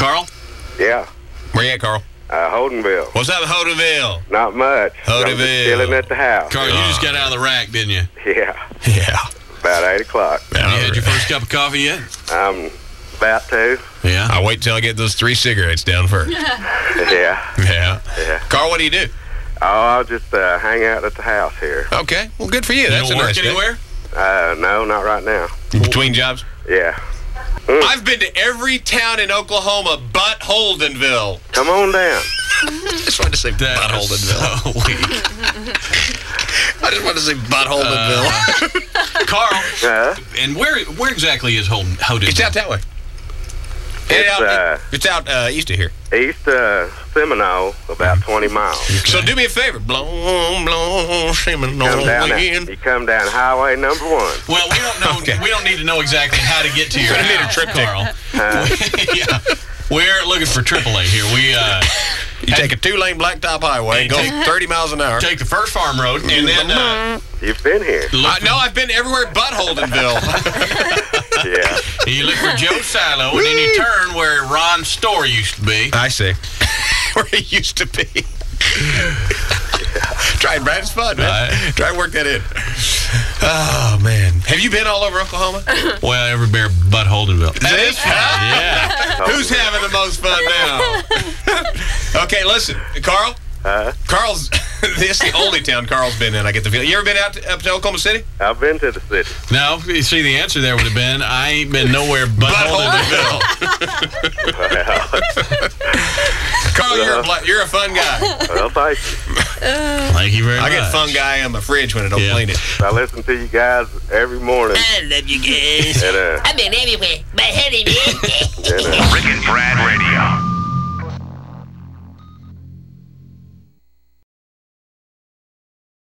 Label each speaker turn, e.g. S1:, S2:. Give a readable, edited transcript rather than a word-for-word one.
S1: Carl?
S2: Yeah.
S3: Where you at, Carl?
S2: Holdenville.
S3: What's up, Holdenville?
S2: Not much. I'm just chilling at the house.
S1: Carl, you just got out of the rack, didn't you?
S2: Yeah.
S3: Yeah.
S2: About 8 o'clock.
S1: Have you had your first cup of coffee yet?
S2: I'm about to.
S1: Yeah.
S3: I'll wait till I get those 3 cigarettes down first.
S2: Yeah.
S3: Yeah.
S2: Yeah.
S3: Carl, what do you do?
S2: Oh, I'll just hang out at the house here.
S3: Okay. Well, good for you.
S1: You
S3: That's
S1: don't
S3: a
S1: work
S3: nice day.
S1: anywhere?
S2: No, not right now.
S3: Between jobs?
S2: Yeah.
S3: I've been to every town in Oklahoma but Holdenville.
S2: Come on down.
S3: I just wanted to say but Holdenville.
S1: So weak.
S3: I just wanted to say but Holdenville.
S1: Carl,
S2: Huh?
S1: and where exactly is Holdenville?
S3: It's out that way. It's out east of here.
S2: East Seminole, about 20 miles.
S3: So do me a favor. Blow, Seminole
S2: Come down
S3: wind.
S2: you come down Highway number 1.
S1: Well, we don't know.
S3: Okay.
S1: We don't need to know exactly how to get to your
S3: Gonna need a
S1: house,
S3: trip ticket.
S1: Carl. Yeah, we're looking for AAA here. We
S3: You take a 2-lane blacktop highway, go 30 miles an hour.
S1: take the first farm road, and then
S2: You've been here.
S3: No, I've been everywhere but Holdenville.
S2: Yeah.
S1: you look for Joe Silo, and then you turn where Ron's store used to be.
S3: I see. Where it used to be. Try it, Brad. It's fun, man. Try and work that in. Oh, man. Have you been all over Oklahoma?
S1: Well, every bear but Holdenville.
S3: This?
S1: Yeah.
S3: Who's having the most fun now? Okay, listen. Carl? Carl's... This is the only town Carl's been in, I get the feeling. You ever been up to Oklahoma City?
S2: I've been to the city.
S1: No, you see, the answer there would have been, I ain't been nowhere but Holdenville.
S3: Carl, you're a fun guy.
S2: Well, thank you.
S1: Thank you very much.
S3: I get fun guy in my fridge when I don't clean it.
S2: I listen to you guys every morning.
S4: I love you guys.
S2: And,
S4: I've been everywhere, but honey,
S5: Rick and Brad